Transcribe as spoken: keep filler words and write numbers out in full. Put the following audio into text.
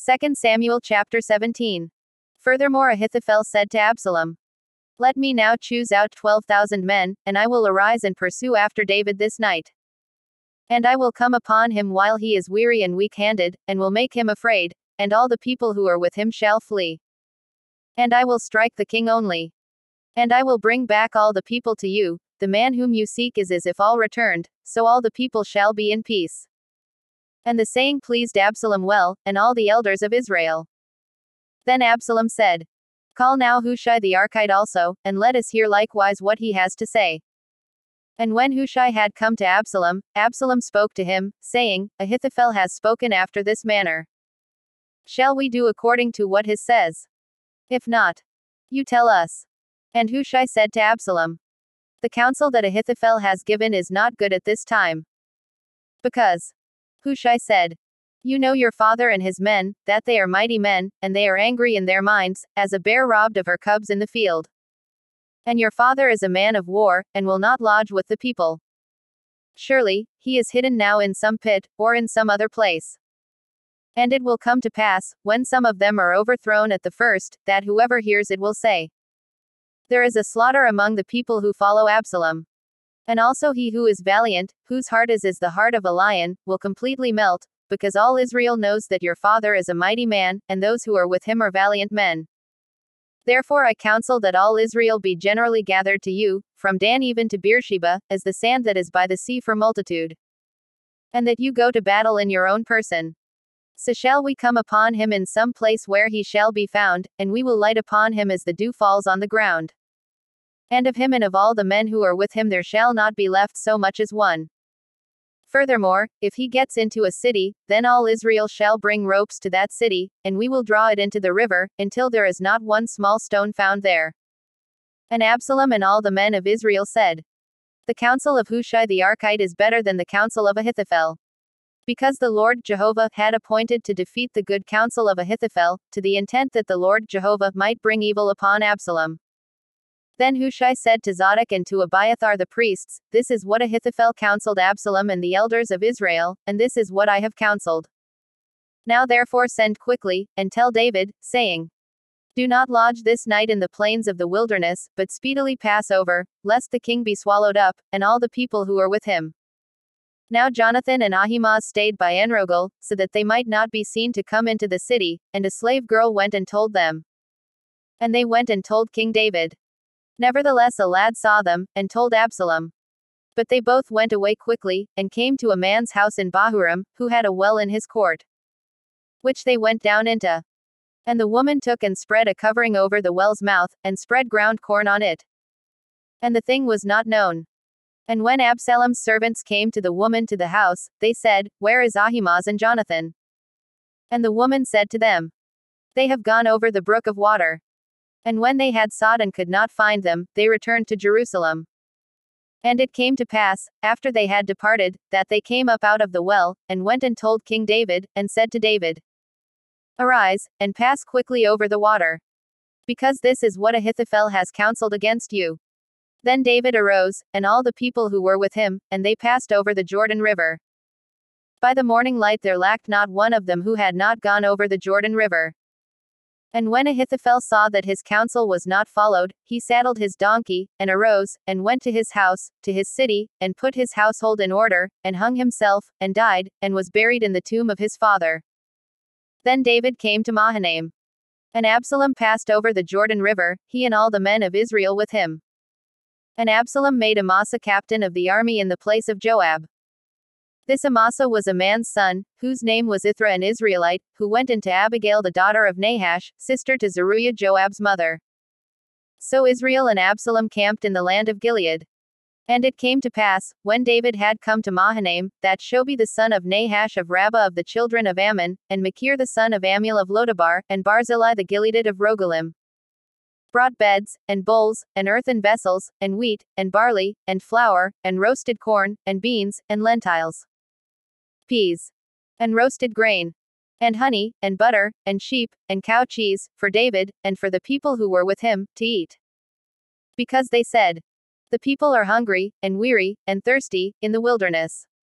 Second Samuel chapter seventeen. Furthermore Ahithophel said to Absalom, "Let me now choose out twelve thousand men, and I will arise and pursue after David this night. And I will come upon him while he is weary and weak-handed, and will make him afraid, and all the people who are with him shall flee. And I will strike the king only. And I will bring back all the people to you. The man whom you seek is as if all returned, so all the people shall be in peace." And the saying pleased Absalom well, and all the elders of Israel. Then Absalom said, "Call now Hushai the Archite also, and let us hear likewise what he has to say." And when Hushai had come to Absalom, Absalom spoke to him, saying, "Ahithophel has spoken after this manner. Shall we do according to what he says? If not, you tell us." And Hushai said to Absalom, "The counsel that Ahithophel has given is not good at this time." Because Hushai said, "You know your father and his men, that they are mighty men, and they are angry in their minds, as a bear robbed of her cubs in the field. And your father is a man of war, and will not lodge with the people. Surely, he is hidden now in some pit, or in some other place. And it will come to pass, when some of them are overthrown at the first, that whoever hears it will say, 'There is a slaughter among the people who follow Absalom.' And also he who is valiant, whose heart is as the heart of a lion, will completely melt, because all Israel knows that your father is a mighty man, and those who are with him are valiant men. Therefore I counsel that all Israel be generally gathered to you, from Dan even to Beersheba, as the sand that is by the sea for multitude. And that you go to battle in your own person. So shall we come upon him in some place where he shall be found, and we will light upon him as the dew falls on the ground. And of him and of all the men who are with him there shall not be left so much as one. Furthermore, if he gets into a city, then all Israel shall bring ropes to that city, and we will draw it into the river, until there is not one small stone found there." And Absalom and all the men of Israel said, "The counsel of Hushai the Archite is better than the counsel of Ahithophel." Because the Lord Jehovah had appointed to defeat the good counsel of Ahithophel, to the intent that the Lord Jehovah might bring evil upon Absalom. Then Hushai said to Zadok and to Abiathar the priests, "This is what Ahithophel counseled Absalom and the elders of Israel, and this is what I have counseled. Now therefore send quickly, and tell David, saying, 'Do not lodge this night in the plains of the wilderness, but speedily pass over, lest the king be swallowed up, and all the people who are with him.'" Now Jonathan and Ahimaaz stayed by Enrogel, so that they might not be seen to come into the city, and a slave girl went and told them. And they went and told King David. Nevertheless a lad saw them, and told Absalom. But they both went away quickly, and came to a man's house in Bahurim, who had a well in his court, which they went down into. And the woman took and spread a covering over the well's mouth, and spread ground corn on it. And the thing was not known. And when Absalom's servants came to the woman to the house, they said, "Where is Ahimaaz and Jonathan?" And the woman said to them, "They have gone over the brook of water." And when they had sought and could not find them, they returned to Jerusalem. And it came to pass, after they had departed, that they came up out of the well, and went and told King David, and said to David, "Arise, and pass quickly over the water. Because this is what Ahithophel has counseled against you." Then David arose, and all the people who were with him, and they passed over the Jordan River. By the morning light there lacked not one of them who had not gone over the Jordan River. And when Ahithophel saw that his counsel was not followed, he saddled his donkey, and arose, and went to his house, to his city, and put his household in order, and hung himself, and died, and was buried in the tomb of his father. Then David came to Mahanaim. And Absalom passed over the Jordan River, he and all the men of Israel with him. And Absalom made Amasa captain of the army in the place of Joab. This Amasa was a man's son, whose name was Ithra, an Israelite, who went into Abigail the daughter of Nahash, sister to Zeruiah Joab's mother. So Israel and Absalom camped in the land of Gilead. And it came to pass, when David had come to Mahanaim, that Shobi the son of Nahash of Rabbah of the children of Ammon, and Machir the son of Ammiel of Lodabar, and Barzillai the Gileadite of Rogelim, brought beds, and bowls, and earthen vessels, and wheat, and barley, and flour, and roasted corn, and beans, and lentils, peas, and roasted grain, and honey, and butter, and sheep, and cow cheese, for David, and for the people who were with him, to eat. Because they said, "The people are hungry, and weary, and thirsty, in the wilderness."